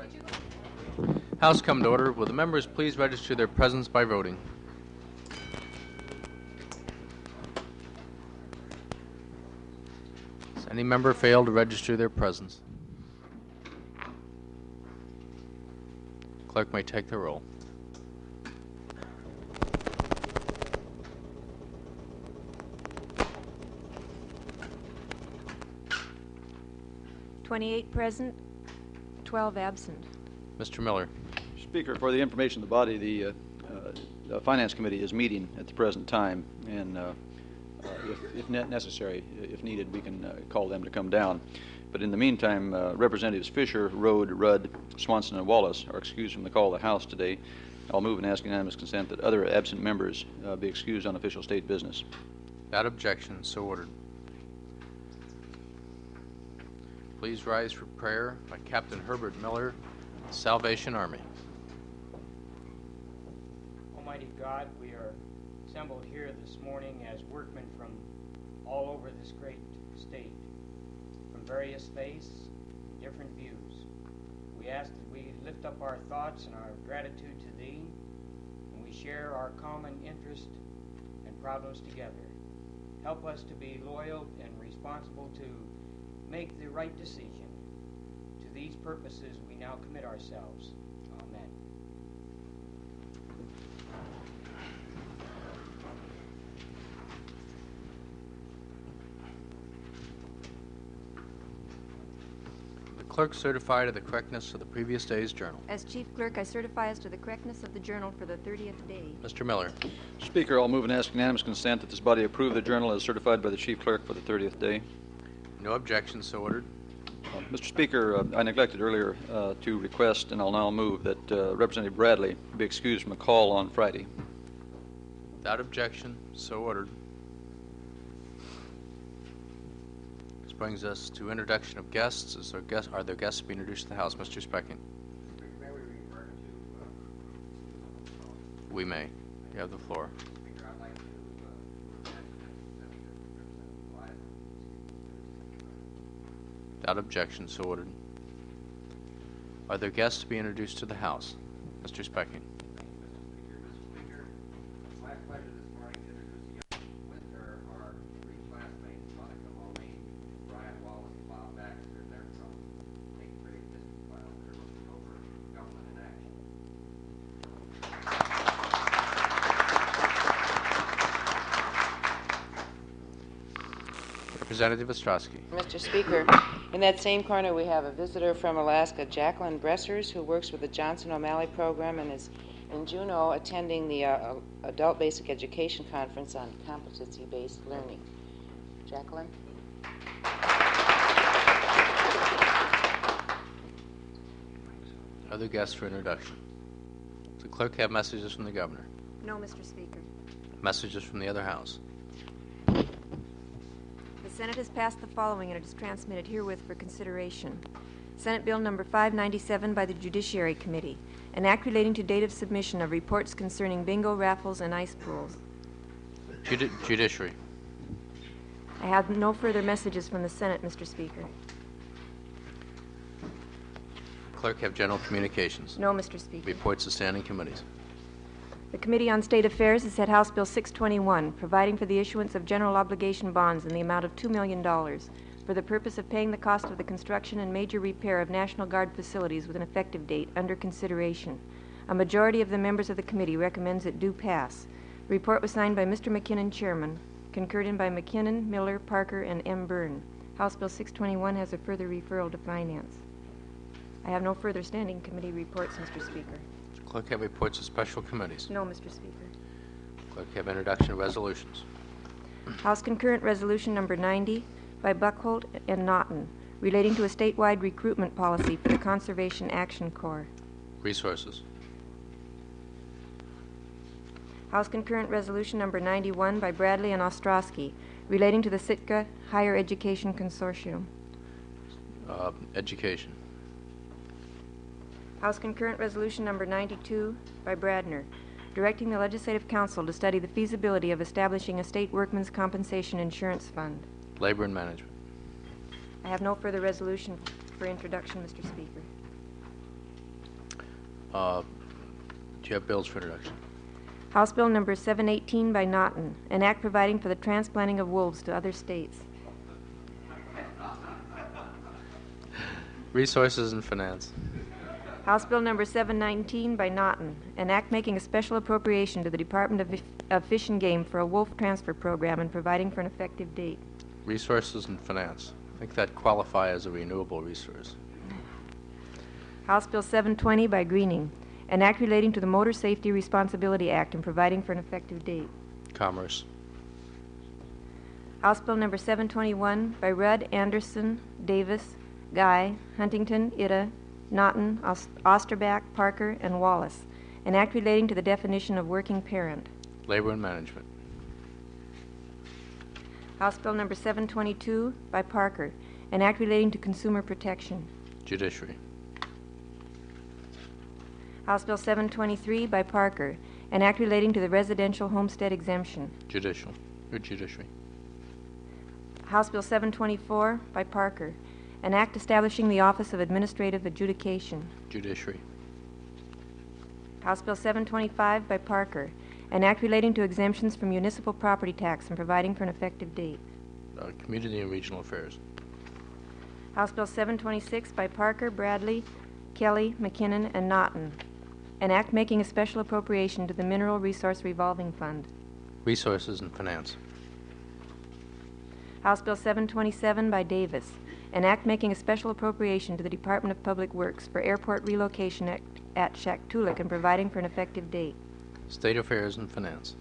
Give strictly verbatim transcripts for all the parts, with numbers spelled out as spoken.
House come to order. Will the members please register their presence by voting? Does any member fail to register their presence? Clerk may take the roll. twenty-eight present, twelve absent. Mister Miller. Speaker, for the information of the body, the, uh, uh, the Finance Committee is meeting at the present time, and uh, uh, if, if ne necessary, if needed, we can uh, call them to come down. But in the meantime, uh, Representatives Fisher, Rode, Rudd, Swanson, and Wallace are excused from the call of the House today. I'll move and ask unanimous consent that other absent members uh, be excused on official state business. Without objection, so ordered. Please rise for prayer by Captain Herbert Miller, Salvation Army. Almighty God, we are assembled here this morning as workmen from all over this great state, from various faiths and different views. We ask that we lift up our thoughts and our gratitude to Thee, and we share our common interest and problems together. Help us to be loyal and responsible to make the right decision. To these purposes we now commit ourselves. Amen. The clerk certify to the correctness of the previous day's journal. As Chief Clerk, I certify as to the correctness of the journal for the thirtieth day. Mister Miller. Speaker, I'll move and ask unanimous consent that this body approve the journal as certified by the Chief Clerk for the thirtieth day. No objection, so ordered. Uh, Mister Speaker, uh, I neglected earlier uh, to request, and I'll now move that uh, Representative Bradley be excused from a call on Friday. Without objection, so ordered. This brings us to introduction of guests. Is there guest, are there guests to be introduced to the House? Mister Specking. May we refer to, uh, We may. You have the floor. Speaker, I'd like to uh, present Representative Blythe. Without objection, so ordered. Are there guests to be introduced to the House? Mister Specking. Mister Speaker, it's my pleasure this morning to introduce you. With her are three classmates, Monica Mulleen, Brian Wallace, and Bob Baxter. They're from eighth grade district file. They're looking over government in action. Representative Ostrowski. Mister Speaker, in that same corner we have a visitor from Alaska, Jacqueline Bressers, who works with the Johnson O'Malley program and is in Juneau attending the uh, Adult Basic Education Conference on Competency-Based Learning. Jacqueline? Other guests for introduction. Does the clerk have messages from the governor? No, Mister Speaker. Messages from the other House? The Senate has passed the following, and it is transmitted herewith for consideration. Senate Bill Number five ninety-seven by the Judiciary Committee, an act relating to date of submission of reports concerning bingo, raffles, and ice pools. Judi Judiciary. I have no further messages from the Senate, Mister Speaker. Clerk have general communications. No, Mister Speaker. Reports of standing committees. The Committee on State Affairs has had House Bill six twenty-one, providing for the issuance of general obligation bonds in the amount of two million dollars for the purpose of paying the cost of the construction and major repair of National Guard facilities with an effective date under consideration. A majority of the members of the committee recommends it do pass. The report was signed by Mister McKinnon, Chairman, concurred in by McKinnon, Miller, Parker, and M. Byrne. House Bill six twenty-one has a further referral to Finance. I have no further standing committee reports, Mister Speaker. Clerk have reports of special committees. No, Mister Speaker. Clerk have introduction of resolutions. House Concurrent Resolution Number ninety by Buckholt and Naughton, relating to a statewide recruitment policy for the Conservation Action Corps. Resources. House Concurrent Resolution Number ninety-one by Bradley and Ostrowski, relating to the Sitka Higher Education Consortium. Uh, education. House Concurrent Resolution Number ninety-two by Bradner, directing the Legislative Council to study the feasibility of establishing a state workmen's compensation insurance fund. Labor and management. I have no further resolution for introduction, Mister Speaker. Uh, Do you have bills for introduction? House Bill Number seven eighteen by Naughton, an act providing for the transplanting of wolves to other states. Resources and Finance. House Bill Number seven nineteen by Naughton, an act making a special appropriation to the Department of, F- of Fish and Game for a wolf transfer program and providing for an effective date. Resources and Finance. I think that qualify as a renewable resource. House Bill seven twenty by Greening, an act relating to the Motor Safety Responsibility Act and providing for an effective date. Commerce. House Bill Number seven twenty-one by Rudd, Anderson, Davis, Guy, Huntington, Ida, Naughton, Os- Osterbach, Parker, and Wallace, an act relating to the definition of working parent. Labor and Management. House Bill Number seven twenty-two by Parker, an act relating to consumer protection. Judiciary. House Bill seven twenty-three by Parker, an act relating to the residential homestead exemption. Judicial. Or Judiciary. House Bill seven twenty-four by Parker, an act establishing the Office of Administrative Adjudication. Judiciary. House Bill seven twenty-five by Parker, an act relating to exemptions from municipal property tax and providing for an effective date. Uh, Community and Regional Affairs. House Bill seven twenty-six by Parker, Bradley, Kelly, McKinnon, and Naughton, an act making a special appropriation to the Mineral Resource Revolving Fund. Resources and Finance. House Bill seven twenty-seven by Davis, an act making a special appropriation to the Department of Public Works for airport relocation at, at Shaktoolik and providing for an effective date. State Affairs and Finance.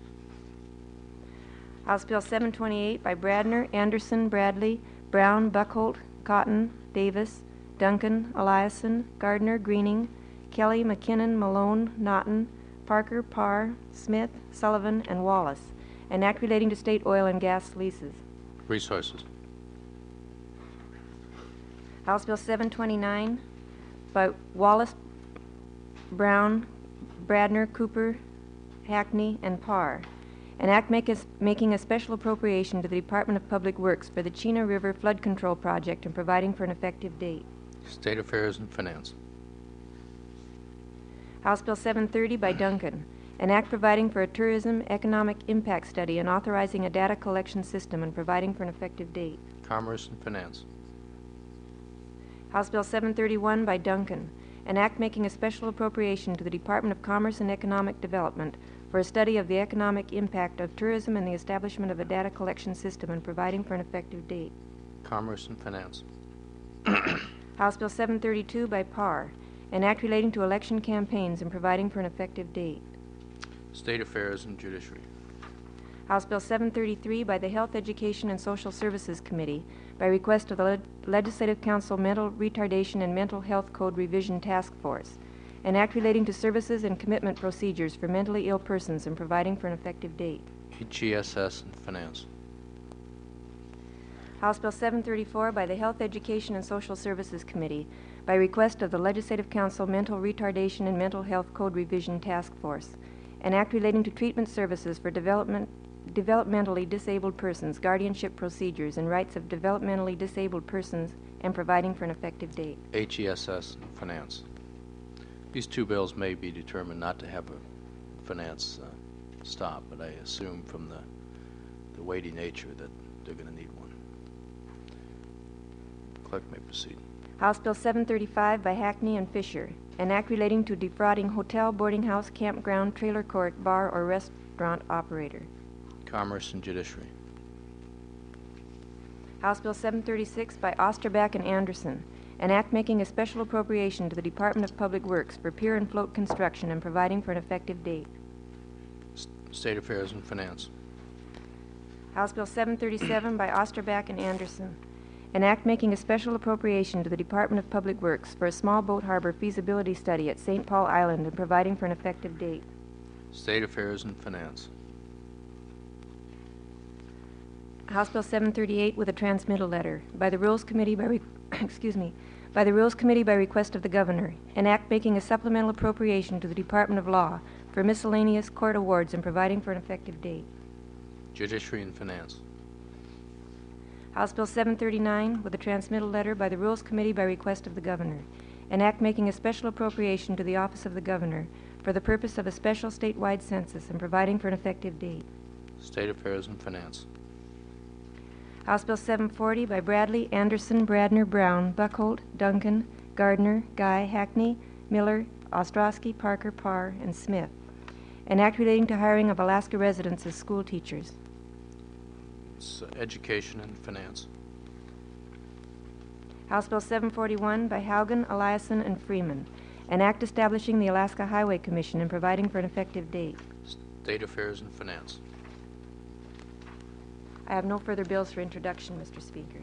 House Bill seven twenty-eight by Bradner, Anderson, Bradley, Brown, Buckholt, Cotton, Davis, Duncan, Eliason, Gardner, Greening, Kelly, McKinnon, Malone, Naughton, Parker, Parr, Smith, Sullivan, and Wallace, an act relating to state oil and gas leases. Resources. House Bill seven twenty-nine by Wallace, Brown, Bradner, Cooper, Hackney, and Parr, an act make a, making a special appropriation to the Department of Public Works for the Chena River Flood Control Project and providing for an effective date. State Affairs and Finance. House Bill seven thirty by Duncan, an act providing for a tourism economic impact study and authorizing a data collection system and providing for an effective date. Commerce and Finance. House Bill seven thirty-one by Duncan, an act making a special appropriation to the Department of Commerce and Economic Development for a study of the economic impact of tourism and the establishment of a data collection system and providing for an effective date. Commerce and Finance. House Bill seven thirty-two by Parr, an act relating to election campaigns and providing for an effective date. State Affairs and Judiciary. House Bill seven thirty-three by the Health, Education, and Social Services Committee by request of the Le- Legislative Council Mental Retardation and Mental Health Code Revision Task Force, an act relating to services and commitment procedures for mentally ill persons and providing for an effective date. H E S S and Finance. House Bill seven thirty-four by the Health, Education, and Social Services Committee by request of the Legislative Council Mental Retardation and Mental Health Code Revision Task Force, an act relating to treatment services for development, developmentally disabled persons, guardianship procedures, and rights of developmentally disabled persons, and providing for an effective date. H E S S and Finance. These two bills may be determined not to have a finance uh, stop, but I assume from the, the weighty nature that they're going to need one. Clerk may proceed. House Bill seven thirty-five by Hackney and Fisher, an act relating to defrauding hotel, boarding house, campground, trailer court, bar, or restaurant operator. Commerce and Judiciary. House Bill seven thirty-six by Osterbach and Anderson, an act making a special appropriation to the Department of Public Works for pier and float construction and providing for an effective date. S- State Affairs and Finance. House Bill seven thirty-seven by Osterbach and Anderson, an act making a special appropriation to the Department of Public Works for a small boat harbor feasibility study at Saint Paul Island and providing for an effective date. State Affairs and Finance. House Bill seven thirty-eight with a transmittal letter by the Rules Committee by re- excuse me, by the Rules Committee by request of the Governor, an act making a supplemental appropriation to the Department of Law for miscellaneous court awards and providing for an effective date. Judiciary and Finance. House Bill seven thirty-nine with a transmittal letter by the Rules Committee by request of the Governor, An act making a special appropriation to the office of the governor for the purpose of a special statewide census and providing for an effective date. State Affairs and Finance. House Bill seven forty by Bradley, Anderson, Bradner, Brown, Buckholt, Duncan, Gardner, Guy, Hackney, Miller, Ostrowski, Parker, Parr, and Smith. An act relating to hiring of Alaska residents as school teachers. It's, uh, Education and Finance. House Bill seven forty-one by Haugen, Eliason, and Freeman. An act establishing the Alaska Highway Commission and providing for an effective date. State Affairs and Finance. I have no further bills for introduction, Mister Speaker.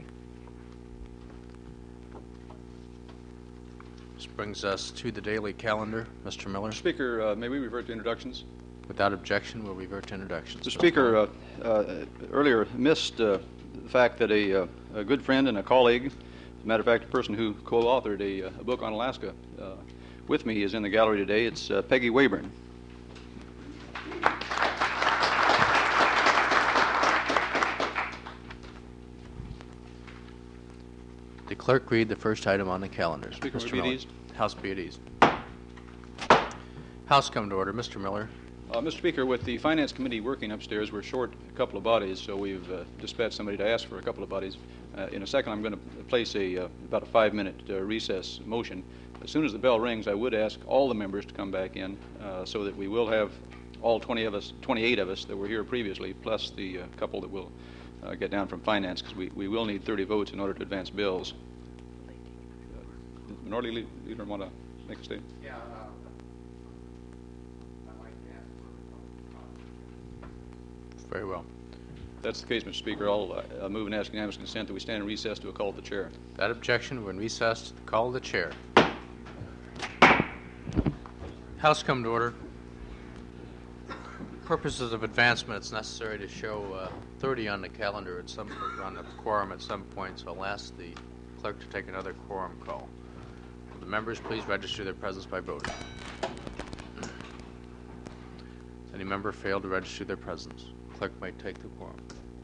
This brings us to the daily calendar. Mister Miller. Mister Speaker, uh, may we revert to introductions? Without objection, we'll revert to introductions. Mister Bill Speaker, uh, Clinton. uh, earlier missed uh, the fact that a, uh, a good friend and a colleague, as a matter of fact, a person who co-authored a, a book on Alaska uh, with me is in the gallery today. It's uh, Peggy Wayburn. The clerk read the first item on the calendar. Speaker, Mister would be at Miller. ease? House be at ease. House come to order. Mister Miller. Uh, Mister Speaker, with the Finance Committee working upstairs, we're short a couple of bodies, so we've uh, dispatched somebody to ask for a couple of bodies. Uh, in a second, I'm going to place a uh, about a five-minute uh, recess motion. As soon as the bell rings, I would ask all the members to come back in, uh, so that we will have all twenty of us, twenty-eight of us that were here previously, plus the uh, couple that will uh, get down from Finance, because we, we will need thirty votes in order to advance bills. Uh, Minority Leader want to make a statement? Yeah, uh, I'd like to ask for a Very well. If that's the case, Mister Speaker, I'll uh, move and ask unanimous consent that we stand in recess to a call of the chair. Without objection, we're in recess. Call of the chair. House come to order. Purposes of advancement, it's necessary to show uh, thirty on the calendar at some on the quorum at some point, so I'll ask the clerk to take another quorum call. Will the members please register their presence by voting? Does any member fail to register their presence? Clerk may take the quorum.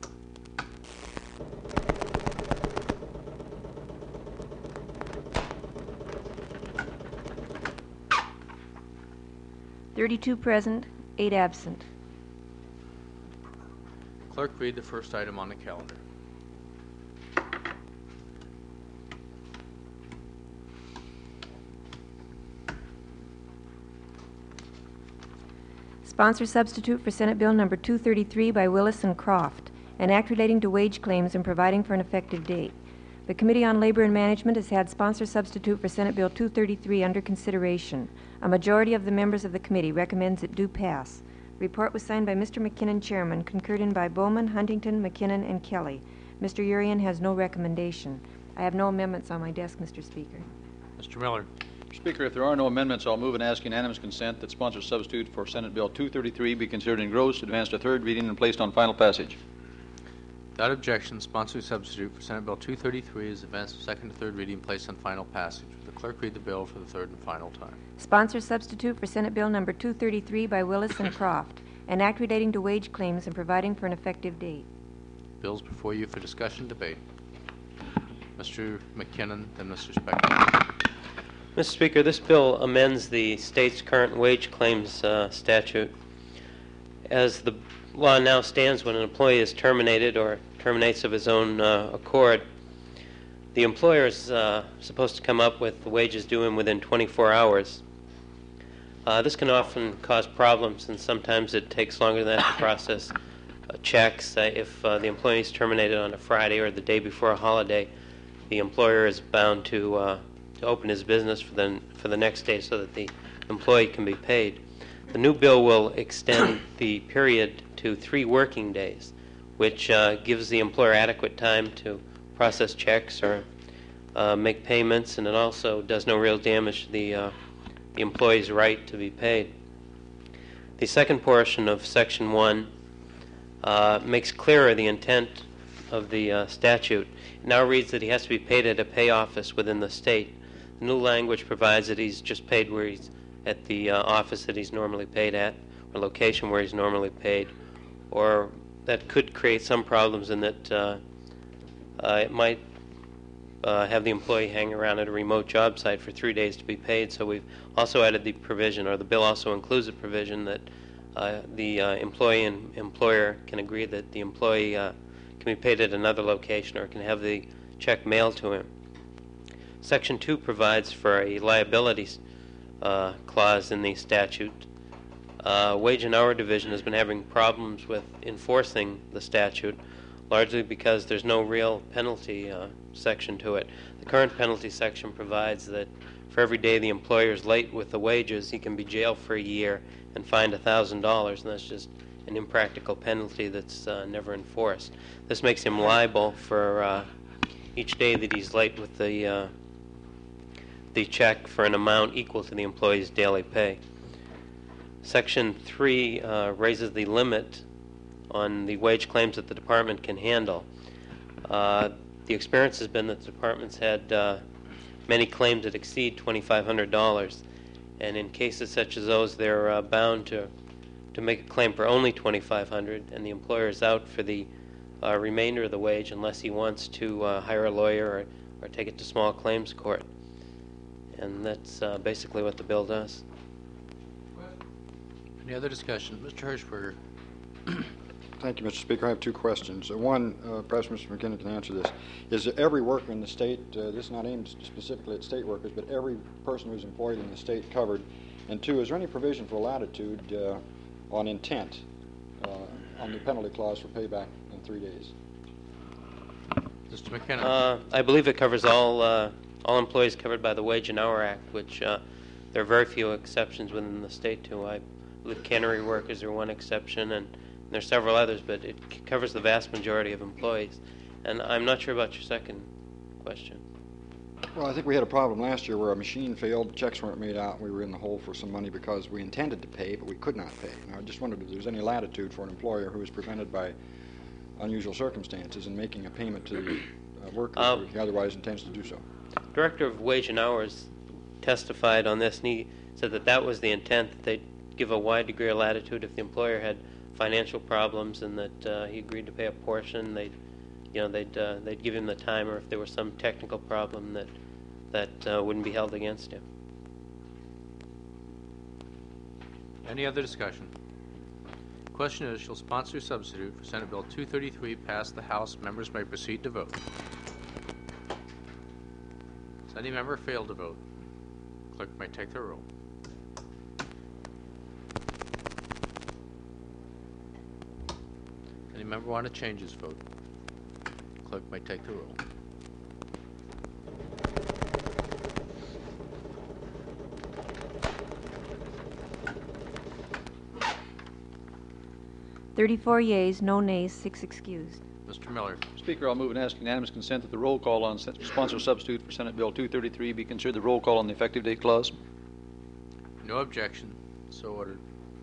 thirty-two present, eight absent. Clerk, read the first item on the calendar. Sponsor substitute for Senate Bill Number two thirty-three by Willis and Croft, an act relating to wage claims and providing for an effective date. The Committee on Labor and Management has had sponsor substitute for Senate Bill two thirty-three under consideration. A majority of the members of the committee recommends it do pass. Report was signed by Mister McKinnon, Chairman, concurred in by Bowman, Huntington, McKinnon, and Kelly. Mister Urian has no recommendation. I have no amendments on my desk, Mister Speaker. Mister Miller. Speaker, if there are no amendments, I'll move and ask unanimous consent that sponsor substitute for Senate Bill two thirty-three be considered engrossed, advanced to third reading, and placed on final passage. Without objection, sponsor substitute for Senate Bill two thirty-three is advanced to second to third reading and placed on final passage. Will the clerk read the bill for the third and final time? Sponsor substitute for Senate Bill Number two thirty-three by Willis and Croft, an act relating to wage claims and providing for an effective date. Bills before you for discussion, debate. Mister McKinnon, then Mister Spector. Mister Speaker, this bill amends the state's current wage claims uh, statute. As the law now stands, when an employee is terminated or terminates of his own uh, accord, the employer is uh, supposed to come up with the wages due him within twenty-four hours. Uh, this can often cause problems, and sometimes it takes longer than that to process uh, checks. Uh, if uh, the employee is terminated on a Friday or the day before a holiday, the employer is bound to uh, to open his business for the for the next day so that the employee can be paid. The new bill will extend the period to three working days, which uh, gives the employer adequate time to process checks or uh, make payments, and it also does no real damage to the, uh, the employee's right to be paid. The second portion of Section one uh, makes clearer the intent of the uh, statute. It now reads that he has to be paid at a pay office within the state. The new language provides that he's just paid where he's at the uh, office that he's normally paid at, or location where he's normally paid, or that could create some problems in that uh, uh, it might uh, have the employee hang around at a remote job site for three days to be paid. So we've also added the provision, or the bill also includes a provision that uh, the uh, employee and employer can agree that the employee uh, can be paid at another location or can have the check mailed to him. Section two provides for a liability uh, clause in the statute. Uh, Wage and Hour Division has been having problems with enforcing the statute, largely because there's no real penalty uh, section to it. The current penalty section provides that for every day the employer is late with the wages, he can be jailed for a year and fined one thousand dollars, and that's just an impractical penalty that's uh, never enforced. This makes him liable for uh, each day that he's late with the uh, the check for an amount equal to the employee's daily pay. Section three uh, raises the limit on the wage claims that the department can handle. Uh, the experience has been that the department's had uh, many claims that exceed twenty-five hundred dollars, and in cases such as those, they're uh, bound to to make a claim for only twenty-five hundred dollars, and the employer is out for the uh, remainder of the wage unless he wants to uh, hire a lawyer or, or take it to small claims court. And that's uh, basically what the bill does. Any other discussion? Mister Hirschberger. Thank you, Mister Speaker. I have two questions. Uh, one, uh, perhaps Mister McKinnon can answer this. Is that every worker in the state, uh, this is not aimed specifically at state workers, but every person who's employed in the state covered? And two, is there any provision for latitude uh, on intent uh, on the penalty clause for payback in three days? Mister McKinnon. Uh, I believe it covers all uh, all employees covered by the Wage and Hour Act, which uh, there are very few exceptions within the state to. I believe cannery workers are one exception, and there are several others, but it c- covers the vast majority of employees. And I'm not sure about your second question. Well, I think we had a problem last year where a machine failed, checks weren't made out, and we were in the hole for some money because we intended to pay, but we could not pay. And I just wondered if there was any latitude for an employer who is prevented by unusual circumstances in making a payment to the uh, worker Uh, who otherwise intends to do so. Director of Wage and Hours testified on this, and he said that that was the intent, that they'd give a wide degree of latitude if the employer had financial problems, and that uh, he agreed to pay a portion. They'd, you know, they'd uh, they'd give him the time, or if there was some technical problem that that uh, wouldn't be held against him. Any other discussion? Question is, shall sponsor or substitute for Senate Bill two thirty-three pass the House? Members may proceed to vote. Does any member fail to vote? Clerk may take the roll. Any member want to change his vote? Clerk may take the roll. thirty-four yeas, no nays, six excused. Mister Miller. Speaker, I'll move and ask unanimous consent that the roll call on sen- sponsor substitute for Senate Bill two thirty-three be considered the roll call on the effective date clause. No objection. So ordered.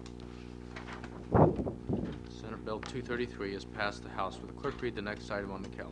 Senate Bill two thirty-three has passed the House. Will the clerk read the next item on the calendar?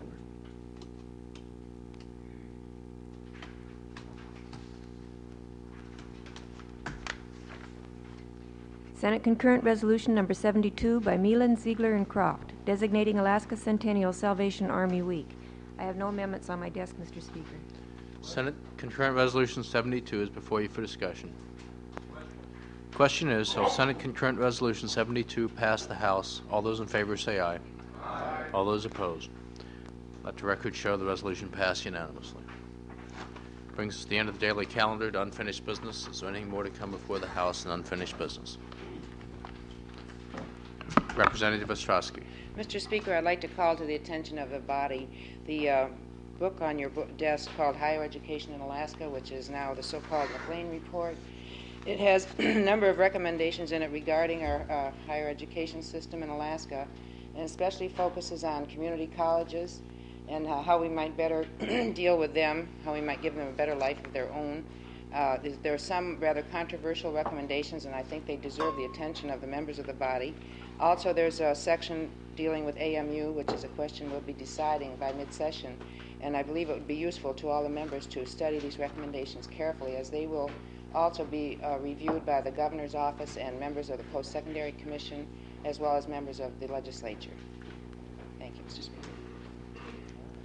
Senate Concurrent Resolution Number seventy-two by Meelan, Ziegler, and Croft, designating Alaska Centennial Salvation Army Week. I have no amendments on my desk, Mister Speaker. Senate Concurrent Resolution seventy-two is before you for discussion. Question is, shall Senate Concurrent Resolution seventy-two pass the House? All those in favor say aye. Aye. All those opposed. Let the record show the resolution passed unanimously. Brings us to the end of the daily calendar to unfinished business. Is there anything more to come before the House in unfinished business? Representative Ostrowski. Mister Speaker, I'd like to call to the attention of the body the uh, book on your book desk called Higher Education in Alaska, which is now the so-called McLean Report. It has a number of recommendations in it regarding our uh, higher education system in Alaska, and especially focuses on community colleges and uh, how we might better deal with them, how we might give them a better life of their own. Uh, there are some rather controversial recommendations, and I think they deserve the attention of the members of the body. Also, there's a section dealing with A M U, which is a question we'll be deciding by mid-session, and I believe it would be useful to all the members to study these recommendations carefully, as they will also be uh, reviewed by the Governor's Office and members of the Post-Secondary Commission, as well as members of the legislature. Thank you, Mister Speaker.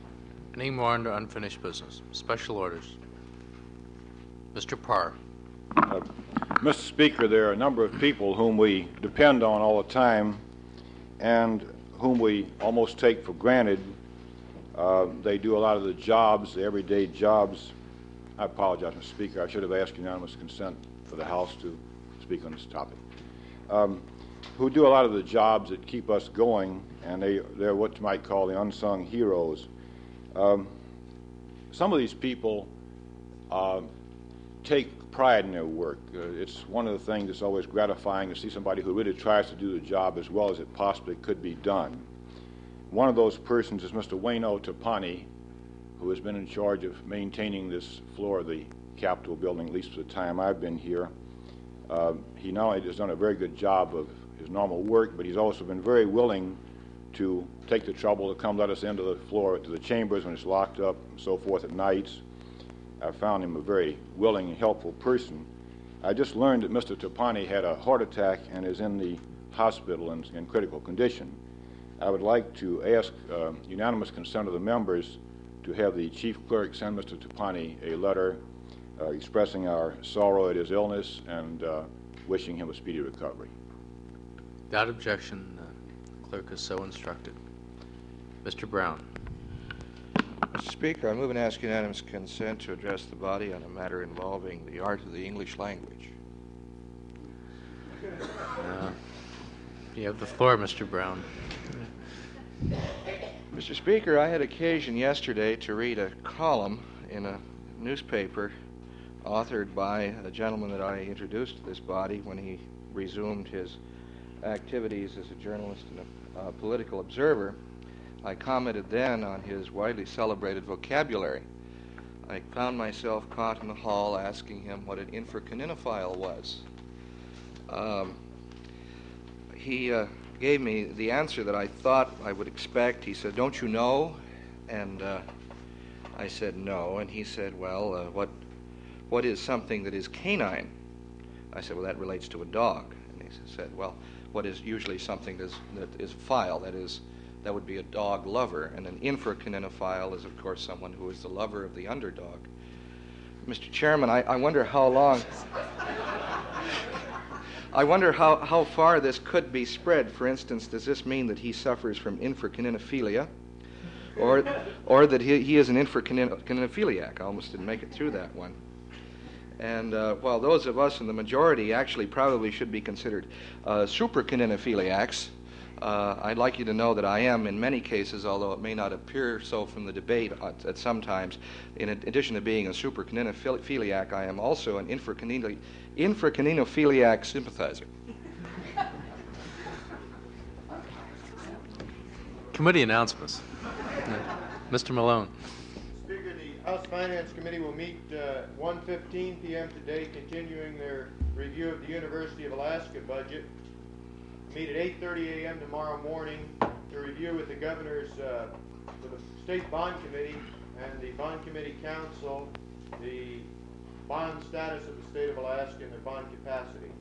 Any more under unfinished business? Special orders. Mister Parr. Uh, Mister Speaker, there are a number of people whom we depend on all the time and whom we almost take for granted. Uh, they do a lot of the jobs, the everyday jobs. I apologize, Mister Speaker. I should have asked unanimous consent for the House to speak on this topic. Um, who do a lot of the jobs that keep us going, and they, they're what you might call the unsung heroes. Um, some of these people uh, take pride in their work. Uh, it's one of the things that's always gratifying to see somebody who really tries to do the job as well as it possibly could be done. One of those persons is Mister Wayno Tapani, who has been in charge of maintaining this floor of the Capitol building, at least for the time I've been here. Uh, he not only has done a very good job of his normal work, but he's also been very willing to take the trouble to come let us into the floor, to the chambers when it's locked up and so forth at nights. I found him a very willing and helpful person. I just learned that Mister Tapani had a heart attack and is in the hospital in, in critical condition. I would like to ask uh, unanimous consent of the members to have the chief clerk send Mister Tapani a letter uh, expressing our sorrow at his illness and uh, wishing him a speedy recovery. Without objection, uh, clerk is so instructed. Mister Brown. Mister Speaker, I move and ask unanimous consent to address the body on a matter involving the art of the English language. Uh, you have the floor, Mister Brown. Mister Speaker, I had occasion yesterday to read a column in a newspaper authored by a gentleman that I introduced to this body when he resumed his activities as a journalist and a uh, political observer. I commented then on his widely celebrated vocabulary. I found myself caught in the hall asking him what an infracaninophile was. Um, he uh, gave me the answer that I thought I would expect. He said, "Don't you know?" And uh, I said, "No." And he said, "Well, uh, what what is something that is canine?" I said, "Well, that relates to a dog." And he said, "Well, what is usually something that is, that is file, that is, that would be a dog lover, and an infracaninophile is, of course, someone who is the lover of the underdog." Mister Chairman, I, I wonder how long, I wonder how, how far this could be spread. For instance, does this mean that he suffers from infracaninophilia, or, or that he, he is an infracaninophiliac? I almost didn't make it through that one. And uh, while those of us in the majority actually probably should be considered uh, supracaninophiliacs, Uh, I'd like you to know that I am in many cases, although it may not appear so from the debate at, at some times, in addition to being a supracaninophiliac, I am also an infracanino- infracaninophiliac sympathizer. Committee announcements. Mister Malone. Speaker, the House Finance Committee will meet uh, one fifteen p.m. today, continuing their review of the University of Alaska budget. Meet at eight thirty a.m. tomorrow morning to review with the governor's, uh, with the State Bond Committee and the Bond Committee Council, the bond status of the state of Alaska and their bond capacity.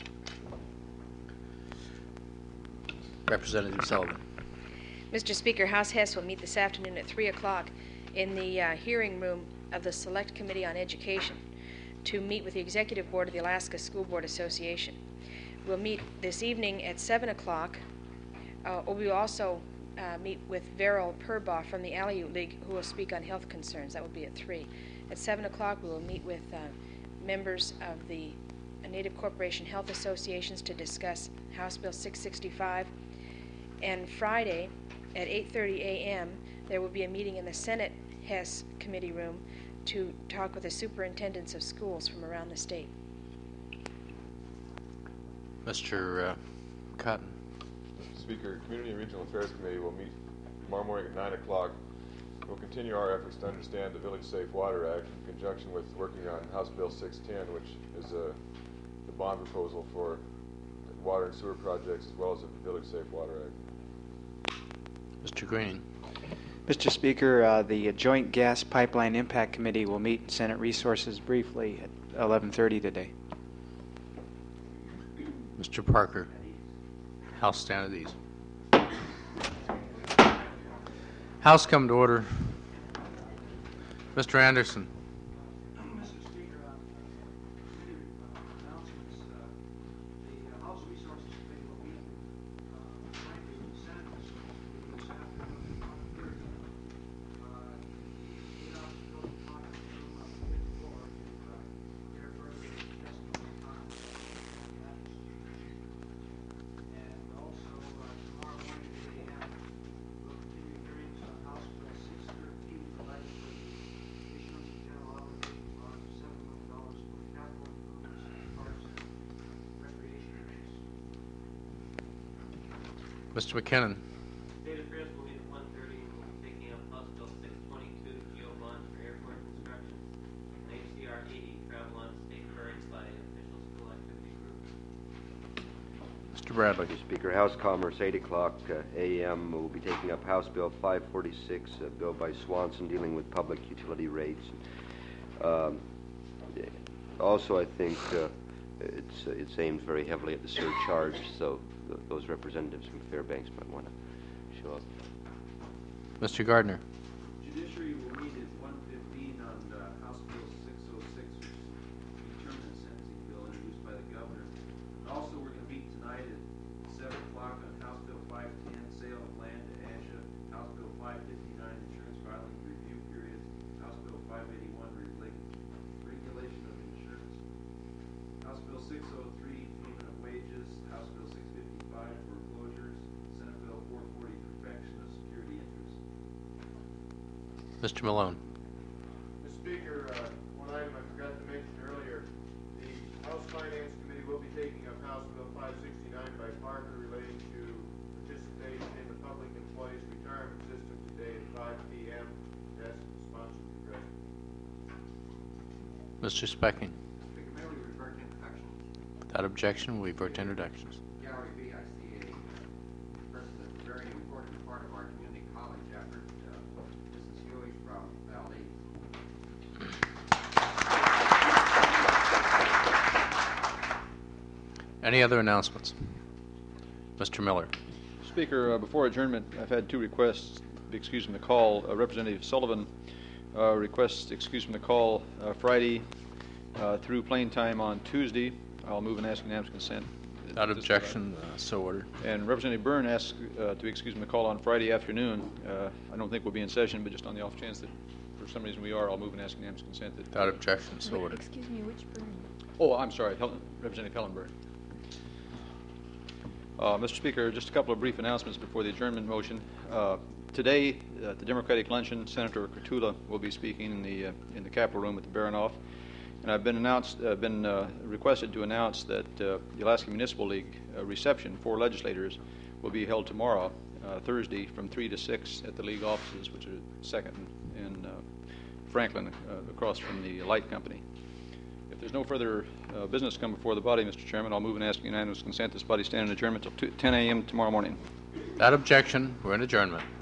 Representative Sullivan. Mister Speaker, House Hess will meet this afternoon at three o'clock in the uh, hearing room of the Select Committee on Education to meet with the Executive Board of the Alaska School Board Association. We'll meet this evening at seven o'clock. Uh, we will also uh, meet with Veryl Purbaugh from the Aleut League, who will speak on health concerns. That will be at three. At seven o'clock, we will meet with uh, members of the Native Corporation Health Associations to discuss House Bill six sixty-five. And Friday at eight thirty a.m., there will be a meeting in the Senate Hess Committee room to talk with the superintendents of schools from around the state. Mister Uh, Cotton. Mister Speaker, Community and Regional Affairs Committee will meet tomorrow morning at nine o'clock. We'll continue our efforts to understand the Village Safe Water Act in conjunction with working on House Bill six ten, which is a, the bond proposal for water and sewer projects as well as the Village Safe Water Act. Mister Green. Mister Speaker, uh, the Joint Gas Pipeline Impact Committee will meet in Senate Resources briefly at eleven thirty today. Mister Parker. House stand at ease. House come to order. Mister Anderson. Mister Speaker, on committee announcements, uh, the House Resources Committee will meet frankly with the Senate Resources Committee this afternoon at one thirty. Eight hours ago, the conference room on the fifth floor to hear further testimony on that issue. And also, uh, tomorrow morning at eight a m, we'll continue hearings on House Bill six thirteen, providing for the issuance of general obligation bonds of seven million dollars for capital improvements in parks and recreation areas. Mister McKinnon. State Affairs will meet at one thirty and will be taking up House Bill six twenty-two, Geo bonds for airport construction, and H C R eighty, travel on state ferries by official school activity groups. Mister Bradley. Mister Speaker, House Commerce, eight o'clock uh, a m will be taking up House Bill five forty-six, a bill by Swanson dealing with public utility rates. Um, also, I think uh, it's it's aimed very heavily at the surcharge, so th those representatives from Fairbanks might want to show up. Mister Gardner. Judiciary will meet at one fifteen on uh, House Bill six oh six, which is the determinant sentencing bill introduced by the governor. And also, we're going to meet tonight at seven o'clock on House Bill five ten, sale of land to ASHA, House Bill five fifty-nine, insurance filing review period, House Bill five eighty-one, regulation of insurance, House Bill six oh three, payment of wages, House Bill six fifty-five, foreclosures, Senate Bill four forty, perfection of security interest. Mister Malone. Mister Speaker, uh, one item I forgot to mention earlier, the House Finance Committee will be taking up House Bill five sixty-nine by Parker relating to participation in the public employees retirement system today at five p m That's the sponsor of the address. Mister Specking. Speaker, may we revert to introductions? Without objection, we revert to introductions. Gallery B, I see a person that's a very important part of our community college effort, uh, Missus Huey from Valdez. Any other announcements? Mister Miller. Speaker, uh, before adjournment, I've had two requests. Be excused from the call. Uh, Representative Sullivan uh, requests excuse from the call uh, Friday uh, through plain time on Tuesday. I'll move and ask unanimous consent. Without objection, uh, so ordered. And Representative Byrne asks uh, to excuse from the call on Friday afternoon. Uh, I don't think we'll be in session, but just on the off chance that for some reason we are, I'll move and ask unanimous consent. That, Without objection, so ordered. Excuse me, which Byrne? Oh, I'm sorry, Helen, Representative Helen Byrne. Uh, Mister Speaker, just a couple of brief announcements before the adjournment motion. Uh, today, uh, at the Democratic luncheon, Senator Kurtula will be speaking in the uh, in the Capitol Room at the Baranoff, and I've been announced, uh, been uh, requested to announce that uh, the Alaska Municipal League uh, reception for legislators will be held tomorrow, uh, Thursday, from three to six at the league offices, which are second in uh, Franklin, uh, across from the light company. If there's no further uh, business to come before the body, Mister Chairman, I'll move and ask unanimous consent this body stand in adjournment until ten a m tomorrow morning. Without objection, we're in adjournment.